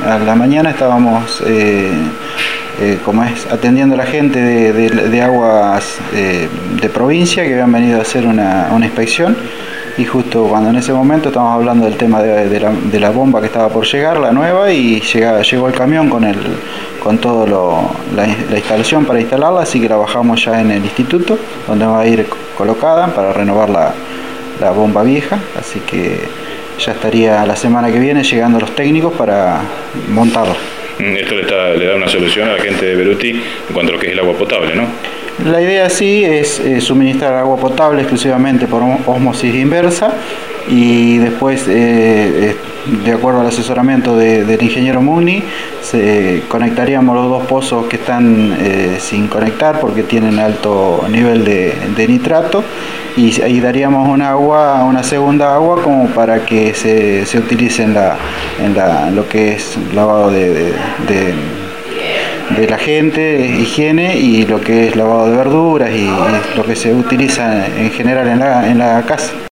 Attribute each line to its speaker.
Speaker 1: a la mañana estábamos atendiendo a la gente de aguas de provincia que habían venido a hacer una inspección, y justo cuando en ese momento estábamos hablando del tema de la bomba que estaba por llegar, la nueva, y llegó el camión con toda la instalación para instalarla, así que la bajamos ya en el instituto, donde va a ir colocada para renovar la bomba vieja, así que ya estaría la semana que viene llegando los técnicos para montarla.
Speaker 2: Esto le da una solución a la gente de Beruti en cuanto a lo que es el agua potable, ¿no?
Speaker 1: La idea sí es suministrar agua potable exclusivamente por ósmosis inversa, y después, de acuerdo al asesoramiento del ingeniero Mugni, conectaríamos los dos pozos que están sin conectar porque tienen alto nivel de nitrato, y ahí daríamos una segunda agua como para que se utilice en lo que es lavado de la gente, higiene, y lo que es lavado de verduras y lo que se utiliza en general en la casa.